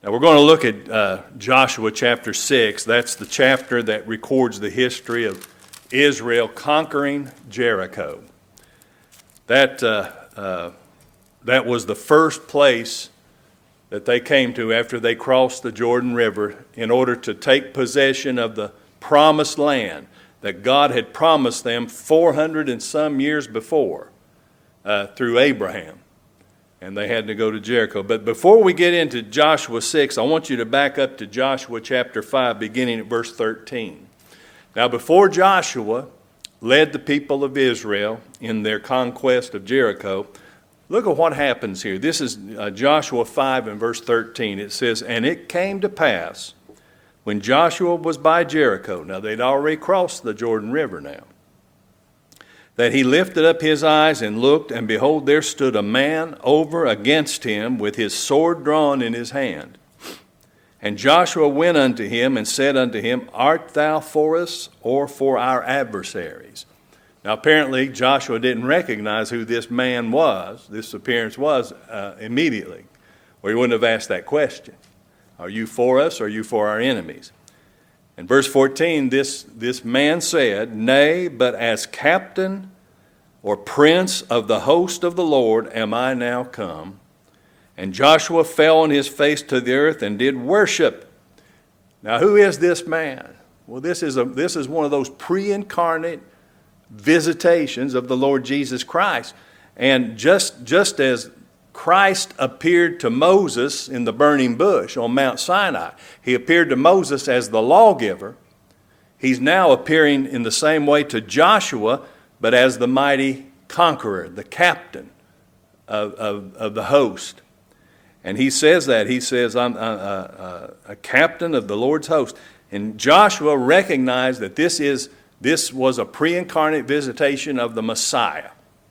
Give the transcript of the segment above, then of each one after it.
Now we're going to look at Joshua chapter 6. That's the chapter that records the history of Israel conquering Jericho. That was the first place that they came to after they crossed the Jordan River in order to take possession of the promised land that God had promised them 400 and some years before through Abraham. And they had to go to Jericho. But before we get into Joshua 6, I want you to back up to Joshua chapter 5, beginning at verse 13. Now, before Joshua led the people of Israel in their conquest of Jericho, look at what happens here. This is Joshua 5 and verse 13. It says, "And it came to pass, when Joshua was by Jericho," now they'd already crossed the Jordan River now, "that he lifted up his eyes and looked, and behold, there stood a man over against him with his sword drawn in his hand. And Joshua went unto him and said unto him, Art thou for us or for our adversaries?" Now apparently Joshua didn't recognize who this man was, this appearance was immediately, or he wouldn't have asked that question. Are you for us or are you for our enemies? In verse 14, this man said, "Nay, but as captain or prince of the host of the Lord am I now come." And Joshua fell on his face to the earth and did worship. Now who is this man? Well, this is one of those pre-incarnate visitations of the Lord Jesus Christ. And just as Christ appeared to Moses in the burning bush on Mount Sinai, he appeared to Moses as the lawgiver. He's now appearing in the same way to Joshua, but as the mighty conqueror, the captain of the host. And he says that. He says, "I'm a captain of the Lord's host." And Joshua recognized that this was a pre-incarnate visitation of the Messiah,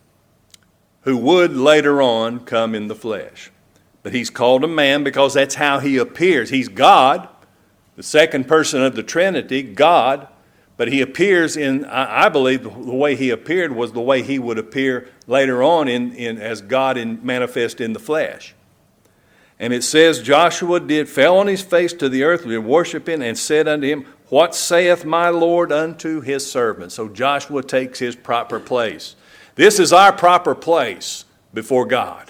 who would later on come in the flesh. But he's called a man because that's how he appears. He's God, the second person of the Trinity, God, but he appears in, I believe the way he appeared was the way he would appear later on as God manifest in the flesh. And it says, Joshua fell on his face to the earth, worshiping, and said unto him, "What saith my Lord unto his servant?" So Joshua takes his proper place. This is our proper place before God.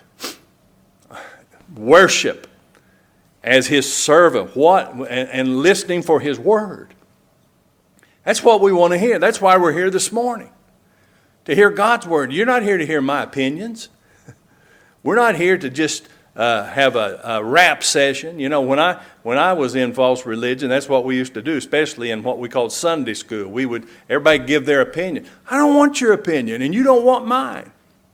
Worship as his servant, and listening for his word. That's what we want to hear. That's why we're here this morning, to hear God's word. You're not here to hear my opinions. We're not here to just have a rap session. You know, when I was in false religion, that's what we used to do, especially in what we called Sunday school. Everybody give their opinion. I don't want your opinion, and you don't want mine.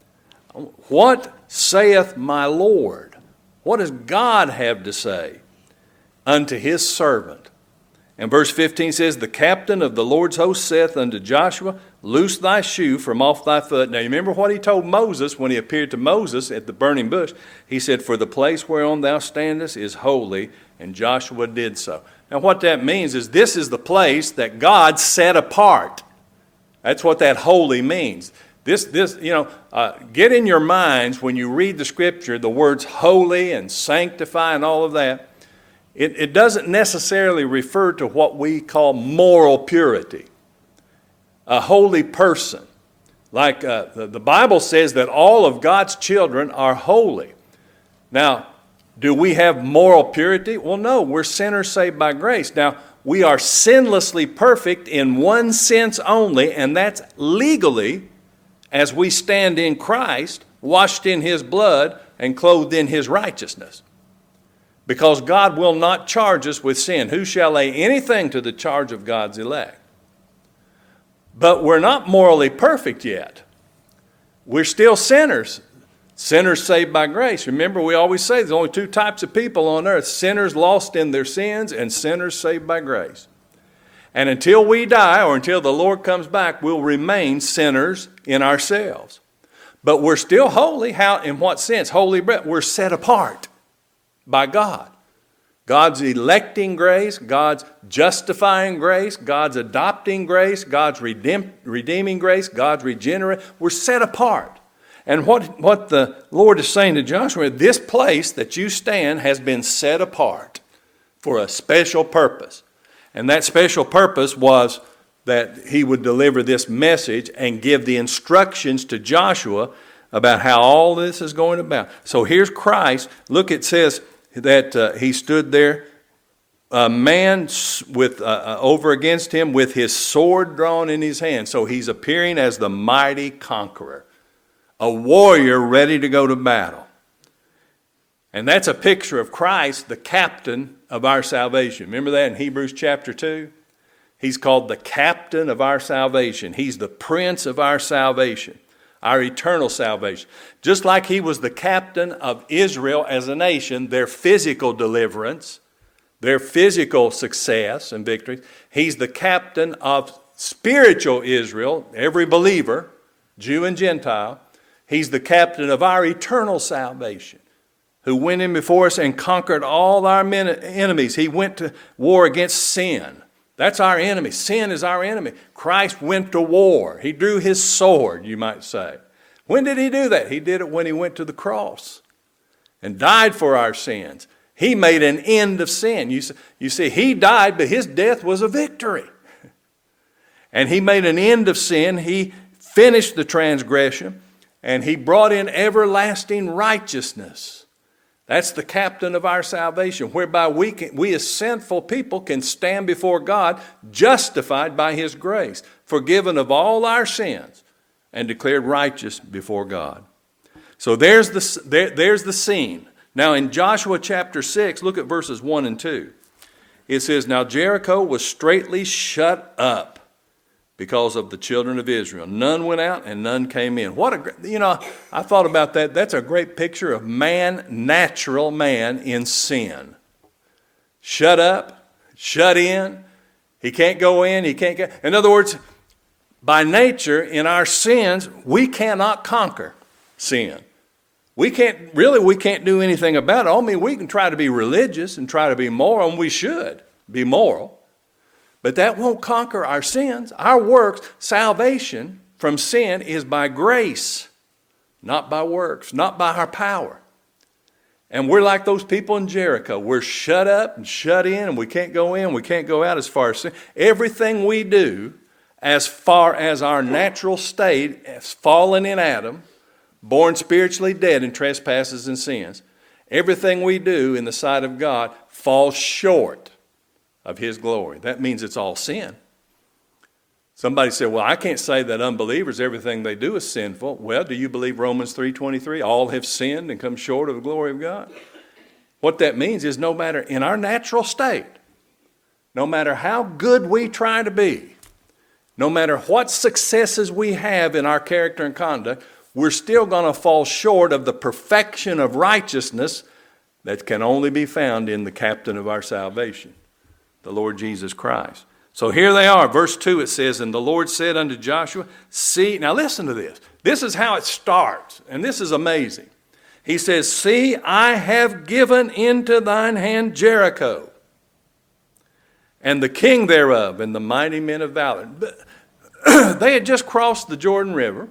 What saith my Lord? What does God have to say unto his servant? And verse 15 says, "The captain of the Lord's host saith unto Joshua, Loose thy shoe from off thy foot." Now you remember what he told Moses when he appeared to Moses at the burning bush. He said, "For the place whereon thou standest is holy," and Joshua did so. Now what that means is this is the place that God set apart. That's what that holy means. Get in your minds when you read the scripture, the words holy and sanctify and all of that. It doesn't necessarily refer to what we call moral purity. A holy person. Like the Bible says that all of God's children are holy. Now, do we have moral purity? Well, no, we're sinners saved by grace. Now, we are sinlessly perfect in one sense only, and that's legally, as we stand in Christ, washed in his blood, and clothed in his righteousness. Because God will not charge us with sin. Who shall lay anything to the charge of God's elect? But we're not morally perfect yet. We're still sinners. Sinners saved by grace. Remember, we always say there's only two types of people on earth: sinners lost in their sins and sinners saved by grace. And until we die or until the Lord comes back, we'll remain sinners in ourselves. But we're still holy. How? In what sense? Holy, we're set apart by God. God's electing grace, God's justifying grace, God's adopting grace, God's redeeming grace, God's regenerating. We're set apart. And what the Lord is saying to Joshua, this place that you stand has been set apart. for a special purpose. And that special purpose was that he would deliver this message and give the instructions to Joshua about how all this is going about. So here's Christ. Look, it says that he stood there, a man with over against him with his sword drawn in his hand. So he's appearing as the mighty conqueror, a warrior ready to go to battle. And that's a picture of Christ, the captain of our salvation. Remember that in Hebrews chapter 2? He's called the captain of our salvation. He's the prince of our salvation, our eternal salvation. Just like he was the captain of Israel as a nation, their physical deliverance, their physical success and victory. He's the captain of spiritual Israel, every believer, Jew and Gentile. He's the captain of our eternal salvation, who went in before us and conquered all our enemies. He went to war against sin. That's our enemy. Sin is our enemy. Christ went to war. He drew his sword, you might say. When did he do that? He did it when he went to the cross and died for our sins. He made an end of sin. You see, he died, but his death was a victory. And he made an end of sin. He finished the transgression, and he brought in everlasting righteousness. That's the captain of our salvation, whereby we as sinful people can stand before God justified by his grace, forgiven of all our sins, and declared righteous before God. So there's the scene. Now in Joshua chapter 6, look at verses 1 and 2. It says, "Now Jericho was straitly shut up because of the children of Israel. None went out and none came in." I thought about that. That's a great picture of man, natural man in sin. Shut up, shut in. He can't go in, he can't get. In other words, by nature, in our sins, we cannot conquer sin. We can't do anything about it. I mean, we can try to be religious and try to be moral, and we should be moral. But that won't conquer our sins. Our works, salvation from sin is by grace, not by works, not by our power. And we're like those people in Jericho. We're shut up and shut in, we can't go in, we can't go out as far as sin. Everything we do, as far as our natural state, as fallen in Adam, born spiritually dead in trespasses and sins, everything we do in the sight of God falls short of his glory. That means it's all sin. Somebody said, well, I can't say that unbelievers, everything they do is sinful. Well, do you believe Romans 3:23? All have sinned and come short of the glory of God. What that means is no matter in our natural state, no matter how good we try to be, no matter what successes we have in our character and conduct, we're still going to fall short of the perfection of righteousness that can only be found in the captain of our salvation, the Lord Jesus Christ. So here they are. Verse 2 it says, "And the Lord said unto Joshua, see," now listen to this. This is how it starts, and this is amazing. He says, "See, I have given into thine hand Jericho, and the king thereof, and the mighty men of valor." They had just crossed the Jordan River,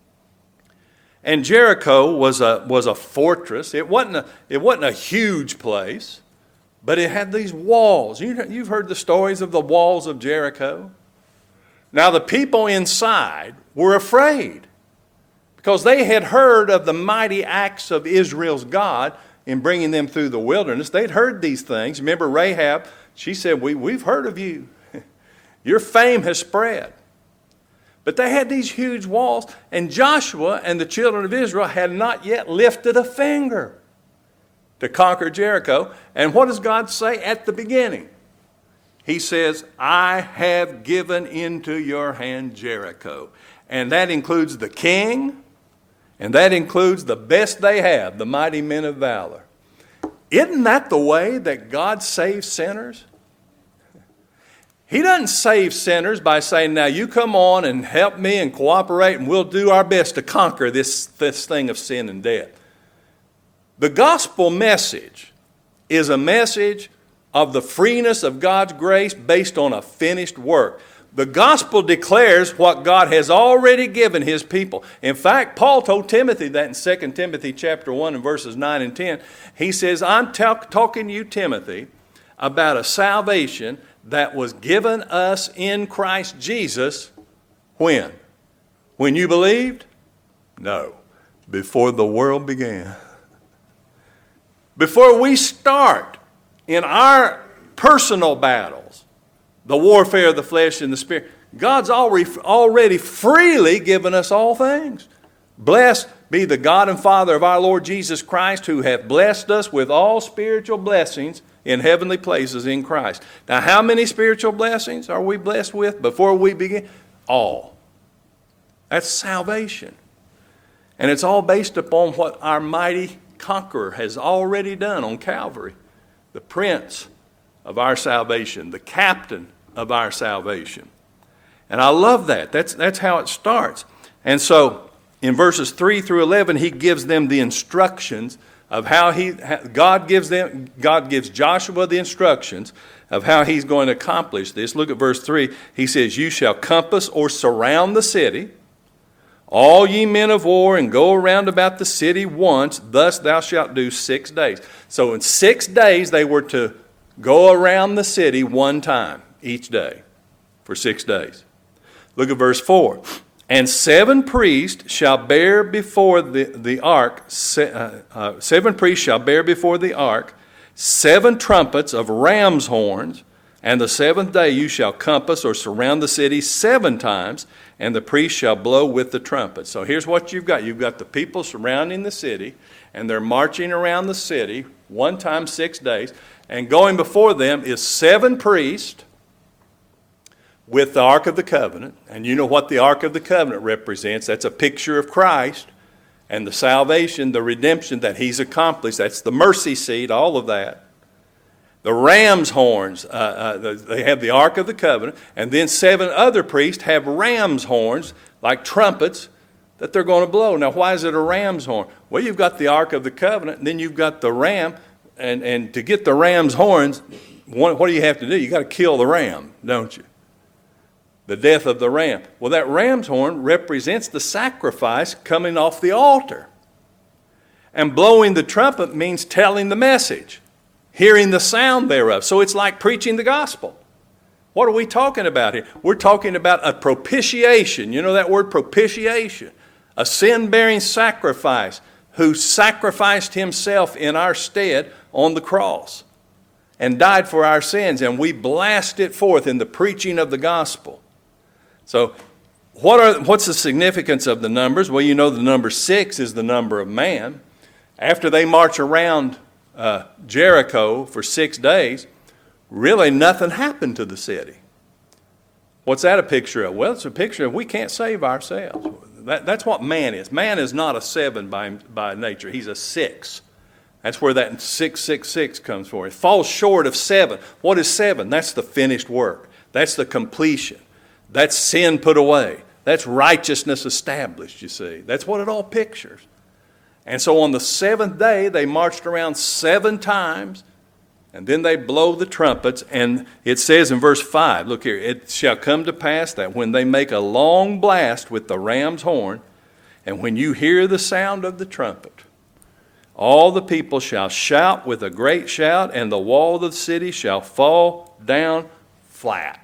and Jericho was a fortress. It wasn't a huge place. But it had these walls. You've heard the stories of the walls of Jericho. Now the people inside were afraid because they had heard of the mighty acts of Israel's God in bringing them through the wilderness. They'd heard these things. Remember Rahab, she said, we've heard of you. Your fame has spread. But they had these huge walls, and Joshua and the children of Israel had not yet lifted a finger to conquer Jericho. And what does God say at the beginning? He says, "I have given into your hand Jericho." And that includes the king, and that includes the best they have, the mighty men of valor. Isn't that the way that God saves sinners? He doesn't save sinners by saying, now you come on and help me and cooperate and we'll do our best to conquer this thing of sin and death. The gospel message is a message of the freeness of God's grace based on a finished work. The gospel declares what God has already given his people. In fact, Paul told Timothy that in 2 Timothy chapter 1 and verses 9 and 10. He says, "I'm talking to you, Timothy, about a salvation that was given us in Christ Jesus when? When you believed? No, before the world began. Before we start in our personal battles, the warfare of the flesh and the spirit, God's already freely given us all things. Blessed be the God and Father of our Lord Jesus Christ, who hath blessed us with all spiritual blessings in heavenly places in Christ. Now, how many spiritual blessings are we blessed with before we begin? All. That's salvation. And it's all based upon what our mighty conqueror has already done on Calvary. The Prince of our salvation, the Captain of our salvation. And I love that. That's how it starts. And so in verses 3 through 11, he gives them the instructions of how God gives Joshua the instructions of how he's going to accomplish this. Look at verse 3. He says, you shall compass or surround the city, all ye men of war, and go around about the city once. Thus thou shalt do 6 days. So in 6 days they were to go around the city one time each day for 6 days. Look at verse 4. And 7 priests shall bear before the ark, 7 priests shall bear before the ark 7 trumpets of ram's horns, and the 7th day you shall compass or surround the city 7 times, and the priest shall blow with the trumpet. So here's what you've got. You've got the people surrounding the city, and they're marching around the city one time 6 days, and going before them is 7 priests with the Ark of the Covenant. And you know what the Ark of the Covenant represents. That's a picture of Christ and the salvation, the redemption that he's accomplished. That's the mercy seat, all of that. The ram's horns, they have the Ark of the Covenant, and then 7 other priests have ram's horns, like trumpets, that they're going to blow. Now, why is it a ram's horn? Well, you've got the Ark of the Covenant, and then you've got the ram, and to get the ram's horns, what do you have to do? You've got to kill the ram, don't you? The death of the ram. Well, that ram's horn represents the sacrifice coming off the altar. And blowing the trumpet means telling the message, hearing the sound thereof. So it's like preaching the gospel. What are we talking about here? We're talking about a propitiation. You know that word, propitiation? A sin-bearing sacrifice who sacrificed himself in our stead on the cross and died for our sins. And we blast it forth in the preaching of the gospel. So what's the significance of the numbers? Well, you know the number 6 is the number of man. After they march around Jericho for 6 days, really nothing happened to the city. What's that a picture of? Well, it's a picture of we can't save ourselves. That's what man is. Man is not a 7 by nature. He's a 6. That's where that 666 comes from. It falls short of 7. What is 7? That's the finished work. That's the completion. That's sin put away. That's righteousness established, you see. That's what it all pictures. And so on the 7th day, they marched around 7 times, and then they blow the trumpets. And it says in verse 5, look here, it shall come to pass that when they make a long blast with the ram's horn, and when you hear the sound of the trumpet, all the people shall shout with a great shout, and the wall of the city shall fall down flat.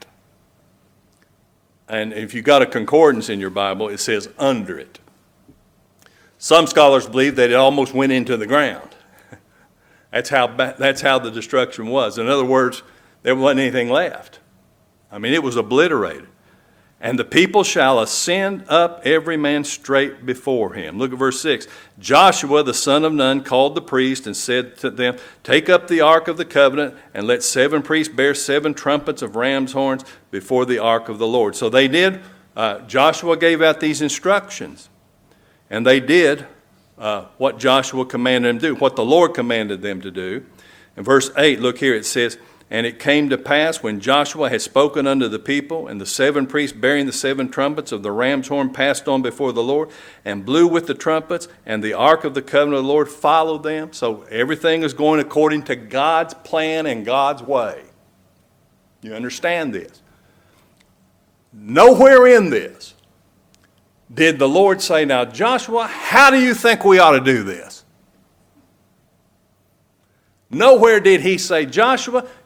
And if you've got a concordance in your Bible, it says under it. Some scholars believe that it almost went into the ground. That's how the destruction was. In other words, there wasn't anything left. I mean, it was obliterated. And the people shall ascend up every man straight before him. Look at verse 6. Joshua the son of Nun called the priest and said to them, take up the ark of the covenant and let 7 priests bear 7 trumpets of ram's horns before the ark of the Lord. So they did. Joshua gave out these instructions. And they did what Joshua commanded them to do, what the Lord commanded them to do. In verse 8, look here, it says, and it came to pass when Joshua had spoken unto the people, and the 7 priests bearing the 7 trumpets of the ram's horn passed on before the Lord, and blew with the trumpets, and the ark of the covenant of the Lord followed them. So everything is going according to God's plan and God's way. You understand this? Nowhere in this did the Lord say, now Joshua, how do you think we ought to do this? Nowhere did he say, Joshua,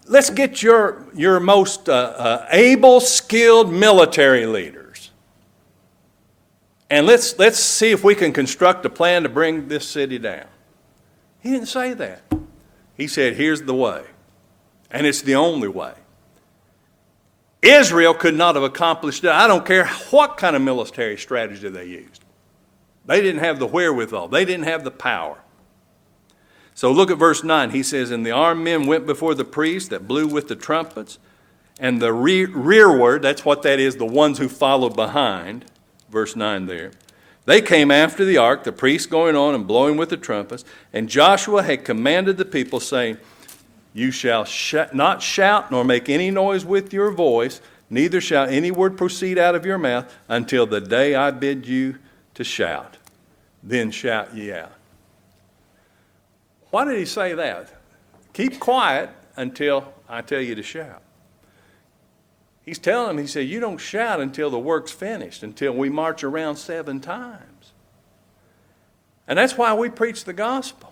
let's get your most able, skilled military leaders. And let's see if we can construct a plan to bring this city down. He didn't say that. He said, here's the way. And it's the only way. Israel could not have accomplished it. I don't care what kind of military strategy they used. They didn't have the wherewithal. They didn't have the power. So look at verse 9. He says, and the armed men went before the priests that blew with the trumpets, and the rearward, that's what that is, the ones who followed behind, verse 9 there. They came after the ark, the priests going on and blowing with the trumpets, and Joshua had commanded the people, saying, you shall not shout nor make any noise with your voice, neither shall any word proceed out of your mouth until the day I bid you to shout. Then shout ye out. Why did he say that? Keep quiet until I tell you to shout. He's telling them, he said, you don't shout until the work's finished, until we march around 7 times. And that's why we preach the gospel.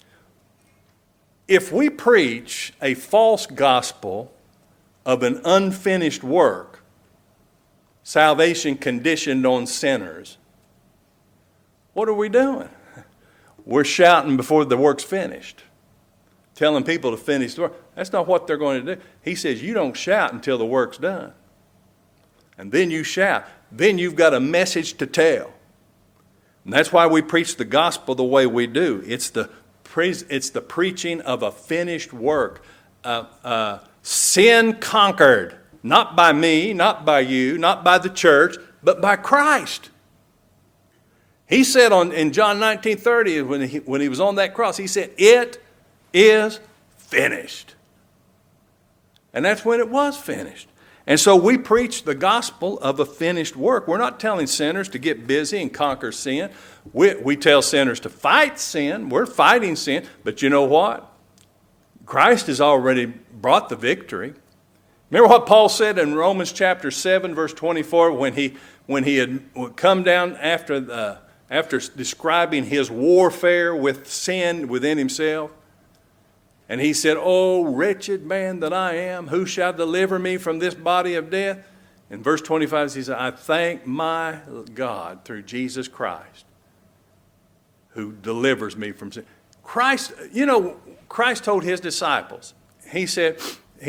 If we preach a false gospel of an unfinished work, salvation conditioned on sinners, what are we doing? We're shouting before the work's finished, telling people to finish the work. That's not what they're going to do. He says you don't shout until the work's done. And then you shout. Then you've got a message to tell. And that's why we preach the gospel the way we do. It's the preaching of a finished work. Sin conquered, not by me, not by you, not by the church, but by Christ. He said in John 19:30, when he was on that cross, he said, it is finished. And that's when it was finished. And so we preach the gospel of a finished work. We're not telling sinners to get busy and conquer sin. We tell sinners to fight sin. We're fighting sin. But you know what? Christ has already brought the victory. Remember what Paul said in Romans chapter 7, verse 24, when he had come down after describing his warfare with sin within himself. And he said, oh, wretched man that I am, who shall deliver me from this body of death? In verse 25, he said, I thank my God through Jesus Christ, who delivers me from sin. Christ told his disciples, he said,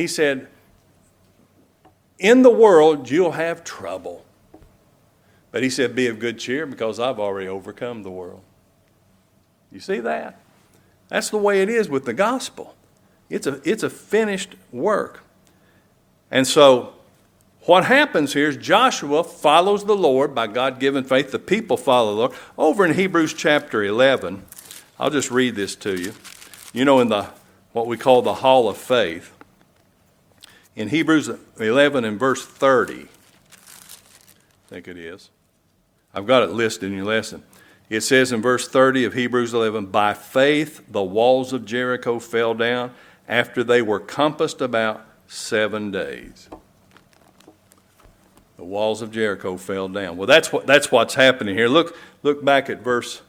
in the world you'll have trouble. But he said, be of good cheer because I've already overcome the world. You see that? That's the way it is with the gospel. It's a finished work. And so what happens here is Joshua follows the Lord by God-given faith. The people follow the Lord. Over in Hebrews chapter 11, I'll just read this to you. You know, in what we call the Hall of Faith. In Hebrews 11 and verse 30, I think it is. I've got it listed in your lesson. It says in verse 30 of Hebrews 11, by faith the walls of Jericho fell down after they were compassed about 7 days. The walls of Jericho fell down. Well, that's what's happening here. Look back at verse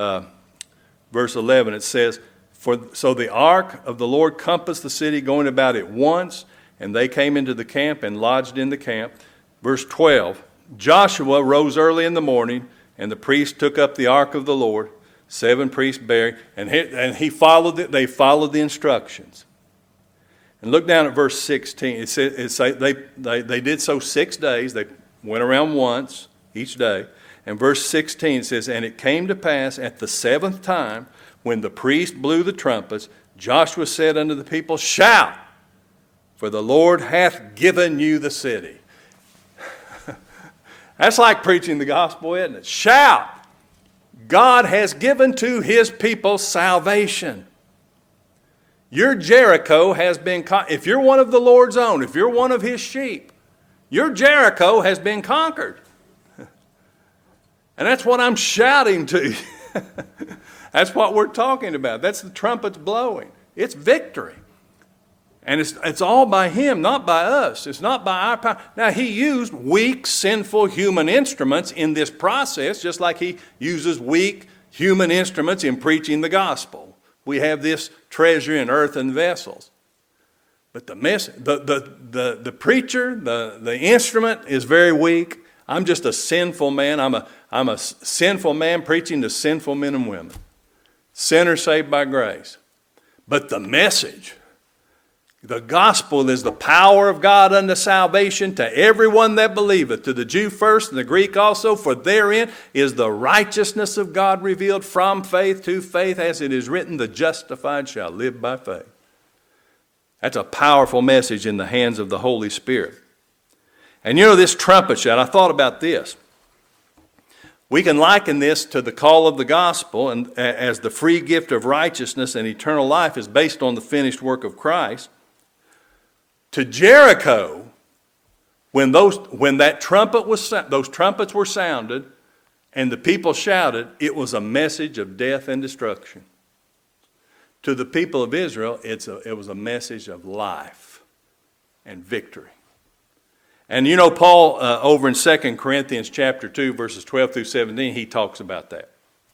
11. It says, so the ark of the Lord compassed the city, going about it once, and they came into the camp and lodged in the camp. Verse 12, Joshua rose early in the morning, and the priests took up the ark of the Lord, 7 priests bearing, and they followed the instructions. And look down at verse 16. It says they did so 6 days. They went around once each day. And verse 16 says, and it came to pass at the 7th time, when the priest blew the trumpets, Joshua said unto the people, shout, for the Lord hath given you the city. That's like preaching the gospel, isn't it? Shout! God has given to his people salvation. Your Jericho has been, if you're one of the Lord's own, if you're one of his sheep, your Jericho has been conquered. And that's what I'm shouting to you. That's what we're talking about. That's the trumpets blowing. It's victory. And it's all by him, not by us. It's not by our power. Now, he used weak, sinful human instruments in this process, just like he uses weak human instruments in preaching the gospel. We have this treasure in earthen vessels. But the preacher, the instrument is very weak. I'm just a sinful man. I'm a sinful man preaching to sinful men and women. Sinners saved by grace. But the message, the gospel is the power of God unto salvation to everyone that believeth, to the Jew first and the Greek also, for therein is the righteousness of God revealed from faith to faith, as it is written, the justified shall live by faith. That's a powerful message in the hands of the Holy Spirit. And you know, this trumpet shout, I thought about this. We can liken this to the call of the gospel, and as the free gift of righteousness and eternal life is based on the finished work of Christ. To Jericho, when those trumpets were sounded and the people shouted, it was a message of death and destruction. To the people of Israel, it was a message of life and victory. And you know, Paul, over in 2 Corinthians chapter 2, verses 12 through 17, he talks about that.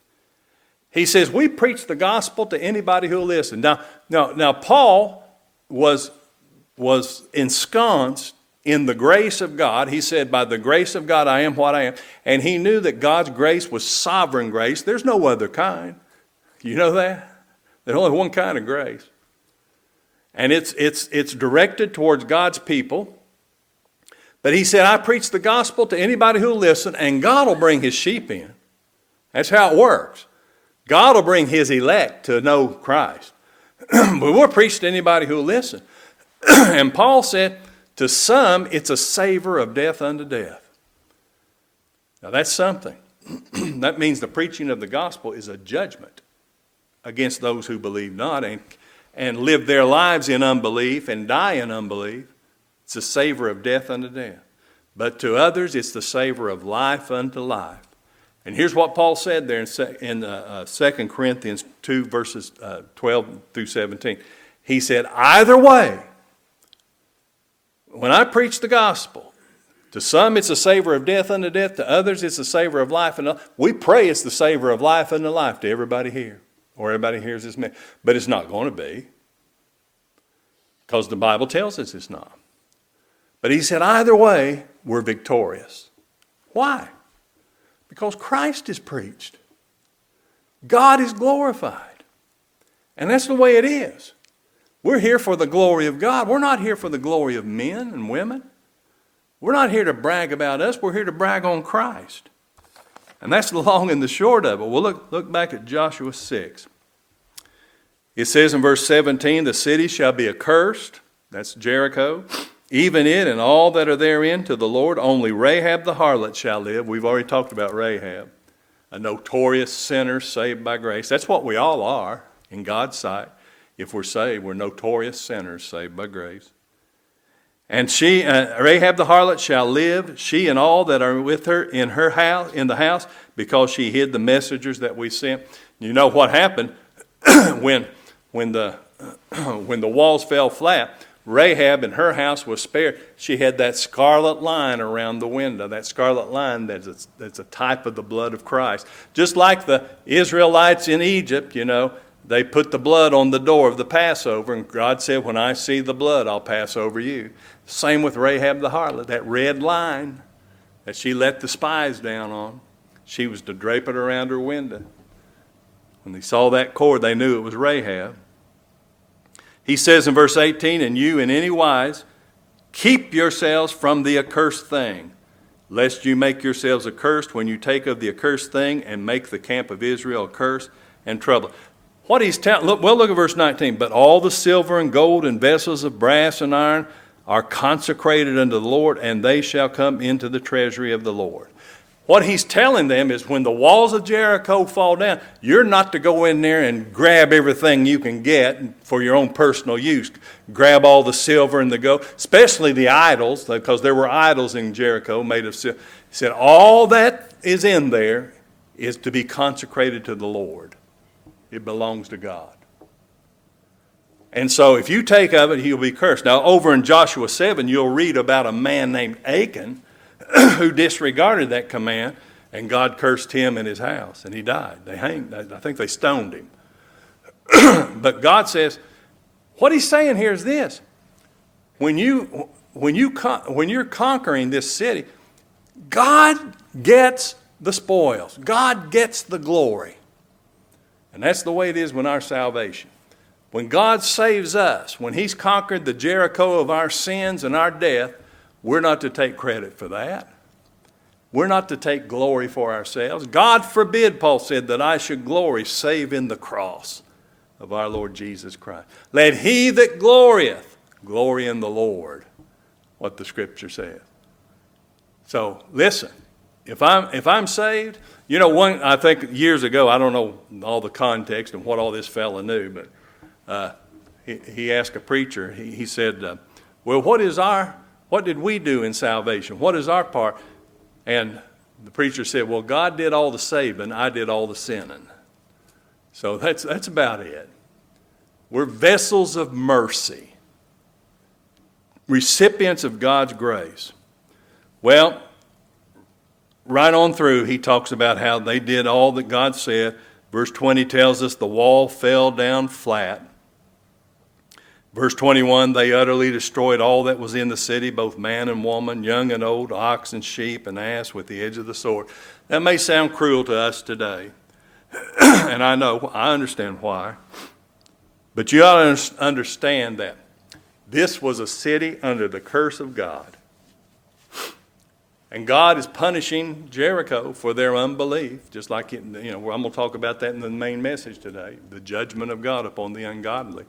He says, we preach the gospel to anybody who will listen. Now Paul was ensconced in the grace of God. He said, by the grace of God, I am what I am. And he knew that God's grace was sovereign grace. There's no other kind. You know that? There's only one kind of grace. And it's directed towards God's people. But he said, I preach the gospel to anybody who will listen, and God will bring his sheep in. That's how it works. God will bring his elect to know Christ. But we'll preach to anybody who will listen. And Paul said, to some, it's a savor of death unto death. Now that's something. That means the preaching of the gospel is a judgment against those who believe not and live their lives in unbelief and die in unbelief. It's a savor of death unto death. But to others, it's the savor of life unto life. And here's what Paul said there in 2 Corinthians 2, verses 12 through 17. He said, either way, when I preach the gospel, to some it's a savor of death unto death, to others it's a savor of life unto life. We pray it's the savor of life unto life to everybody here, or everybody hears this message. But it's not going to be, because the Bible tells us it's not. But he said, either way, we're victorious. Why? Because Christ is preached. God is glorified. And that's the way it is. We're here for the glory of God. We're not here for the glory of men and women. We're not here to brag about us. We're here to brag on Christ. And that's the long and the short of it. Well, look back at Joshua 6. It says in verse 17, the city shall be accursed. That's Jericho. Even it and all that are therein to the Lord. Only Rahab the harlot shall live. We've already talked about Rahab. A notorious sinner saved by grace. That's what we all are in God's sight. If we're saved, we're notorious sinners saved by grace. And she, Rahab the harlot, shall live, she and all that are with her in the house, because she hid the messengers that we sent. You know what happened when the walls fell flat? Rahab in her house was spared. She had that scarlet line around the window. That scarlet line that's a type of the blood of Christ. Just like the Israelites in Egypt, you know, they put the blood on the door of the Passover, and God said, when I see the blood, I'll pass over you. Same with Rahab the harlot, that red line that she let the spies down on. She was to drape it around her window. When they saw that cord, they knew it was Rahab. He says in verse 18, and you in any wise keep yourselves from the accursed thing, lest you make yourselves accursed when you take of the accursed thing and make the camp of Israel accursed and trouble. What he's telling, look at verse 19. But all the silver and gold and vessels of brass and iron are consecrated unto the Lord, and they shall come into the treasury of the Lord. What he's telling them is when the walls of Jericho fall down, you're not to go in there and grab everything you can get for your own personal use. Grab all the silver and the gold, especially the idols, because there were idols in Jericho made of silver. He said all that is in there is to be consecrated to the Lord. It belongs to God. And so if you take of it, he'll be cursed. Now over in Joshua 7, you'll read about a man named Achan who disregarded that command, and God cursed him and his house, and he died. They hanged. I think they stoned him. But God says, what he's saying here is this. when you're conquering this city, God gets the spoils. God gets the glory. And that's the way it is with our salvation. When God saves us, when He's conquered the Jericho of our sins and our death, we're not to take credit for that. We're not to take glory for ourselves. God forbid, Paul said, that I should glory save in the cross of our Lord Jesus Christ. Let he that glorieth glory in the Lord, what the Scripture says. So listen, if I'm saved, I think years ago, I don't know all the context and what all this fella knew, but he asked a preacher. He said, "Well, what did we do in salvation? What is our part?" And the preacher said, "Well, God did all the saving, I did all the sinning." So that's about it. We're vessels of mercy, recipients of God's grace. Well, right on through, he talks about how they did all that God said. Verse 20 tells us the wall fell down flat. Verse 21, they utterly destroyed all that was in the city, both man and woman, young and old, ox and sheep and ass with the edge of the sword. That may sound cruel to us today, and I understand why. But you ought to understand that this was a city under the curse of God. And God is punishing Jericho for their unbelief, just like I'm going to talk about that in the main message today, the judgment of God upon the ungodly.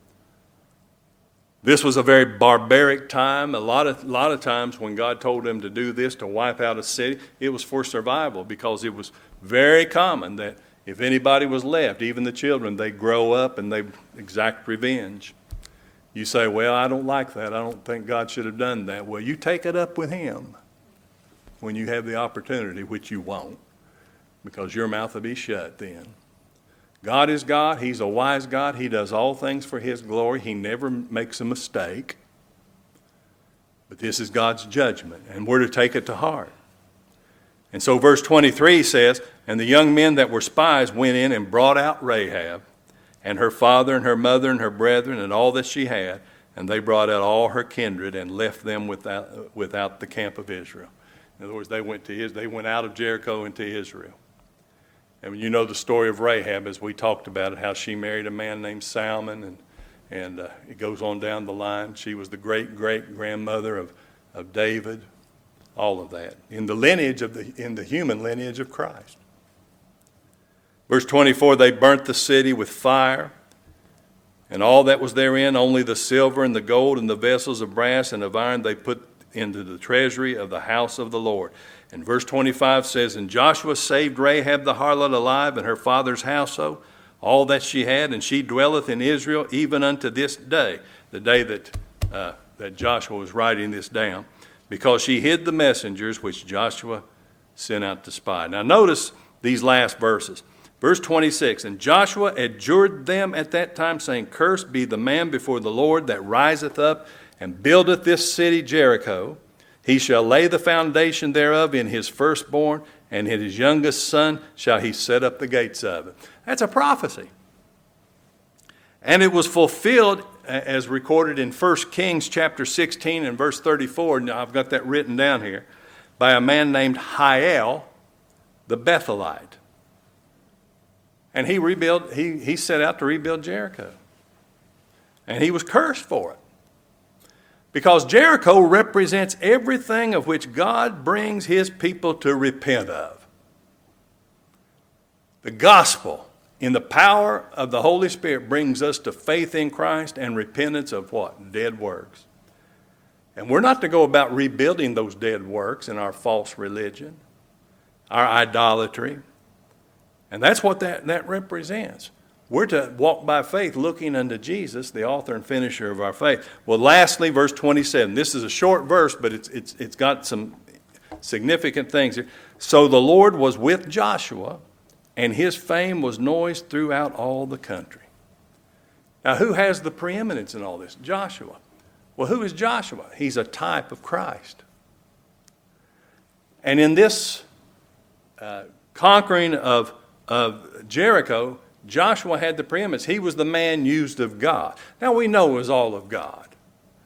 This was a very barbaric time. A lot of times when God told them to do this, to wipe out a city, it was for survival, because it was very common that if anybody was left, even the children, they grow up and they exact revenge. You say, "Well, I don't like that. I don't think God should have done that." Well, you take it up with Him when you have the opportunity, which you won't, because your mouth will be shut then. God is God. He's a wise God. He does all things for His glory. He never makes a mistake. But this is God's judgment, and we're to take it to heart. And so verse 23 says, "And the young men that were spies went in and brought out Rahab, and her father and her mother and her brethren and all that she had, and they brought out all her kindred and left them without the camp of Israel." In other words, they went out of Jericho into Israel. And you know the story of Rahab, as we talked about it, how she married a man named Salmon, and it goes on down the line. She was the great-great-grandmother of David, all of that, in the human lineage of Christ. Verse 24, they burnt the city with fire, and all that was therein, only the silver and the gold and the vessels of brass and of iron they put into the treasury of the house of the Lord. And verse 25 says, "And Joshua saved Rahab the harlot alive, and her father's household, all that she had, and she dwelleth in Israel even unto this day," the day that Joshua was writing this down, "because she hid the messengers which Joshua sent out to spy." Now notice these last verses. Verse 26, "And Joshua adjured them at that time, saying, Cursed be the man before the Lord that riseth up and buildeth this city Jericho. He shall lay the foundation thereof in his firstborn, and in his youngest son shall he set up the gates of it." That's a prophecy. And it was fulfilled as recorded in 1 Kings chapter 16 and verse 34. Now I've got that written down here, by a man named Hiel the Bethelite. And he set out to rebuild Jericho. And he was cursed for it. Because Jericho represents everything of which God brings His people to repent of. The gospel, in the power of the Holy Spirit, brings us to faith in Christ and repentance of what? Dead works. And we're not to go about rebuilding those dead works in our false religion, our idolatry. And that's what that represents. We're to walk by faith, looking unto Jesus, the author and finisher of our faith. Well, lastly, verse 27. This is a short verse, but it's got some significant things here. "So the Lord was with Joshua, and his fame was noised throughout all the country." Now, who has the preeminence in all this? Joshua. Well, who is Joshua? He's a type of Christ. And in this conquering of Jericho, Joshua had the preeminence. He was the man used of God. Now we know it was all of God.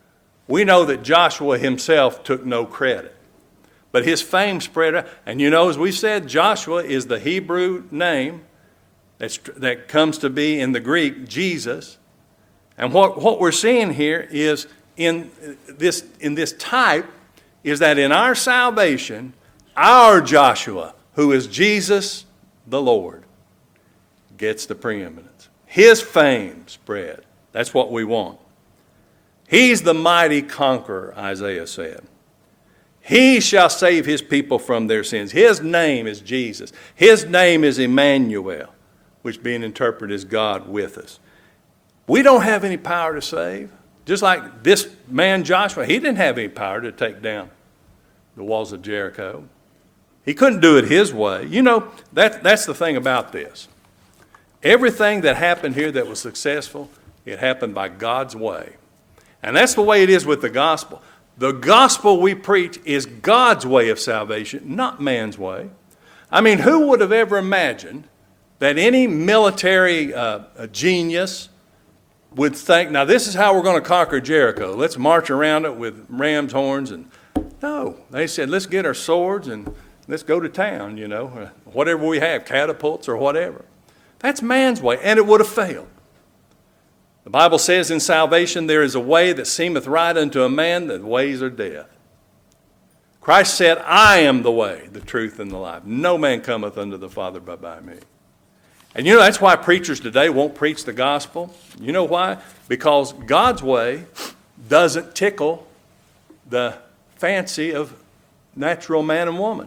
We know that Joshua himself took no credit. But his fame spread out. And you know, as we said, Joshua is the Hebrew name that comes to be in the Greek, Jesus. And what we're seeing here is in this type is that in our salvation, our Joshua, who is Jesus the Lord, gets the preeminence. His fame spread. That's what we want. He's the mighty conqueror, Isaiah said. He shall save his people from their sins. His name is Jesus. His name is Emmanuel, which being interpreted as God with us. We don't have any power to save. Just like this man Joshua, he didn't have any power to take down the walls of Jericho. He couldn't do it his way. You know, that's the thing about this. Everything that happened here that was successful, it happened by God's way. And that's the way it is with the gospel. The gospel we preach is God's way of salvation, not man's way. I mean, who would have ever imagined that any military genius would think, now this is how we're going to conquer Jericho. Let's march around it with ram's horns. And no, they said, let's get our swords and let's go to town, you know, whatever we have, catapults or whatever. That's man's way, and it would have failed. The Bible says in salvation there is a way that seemeth right unto a man, that ways are death. Christ said, I am the way, the truth, and the life. No man cometh unto the Father but by me. And you know, that's why preachers today won't preach the gospel. You know why? Because God's way doesn't tickle the fancy of natural man and woman.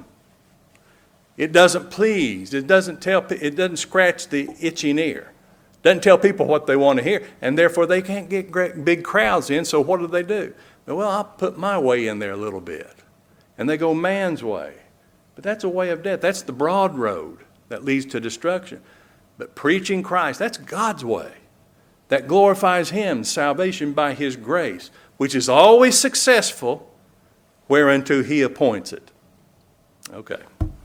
It doesn't please. It doesn't scratch the itching ear. Doesn't tell people what they want to hear, and therefore they can't get big crowds in, so what do? Well, I'll put my way in there a little bit. And they go man's way. But that's a way of death. That's the broad road that leads to destruction. But preaching Christ, that's God's way. That glorifies Him, salvation by His grace, which is always successful whereunto He appoints it. Okay.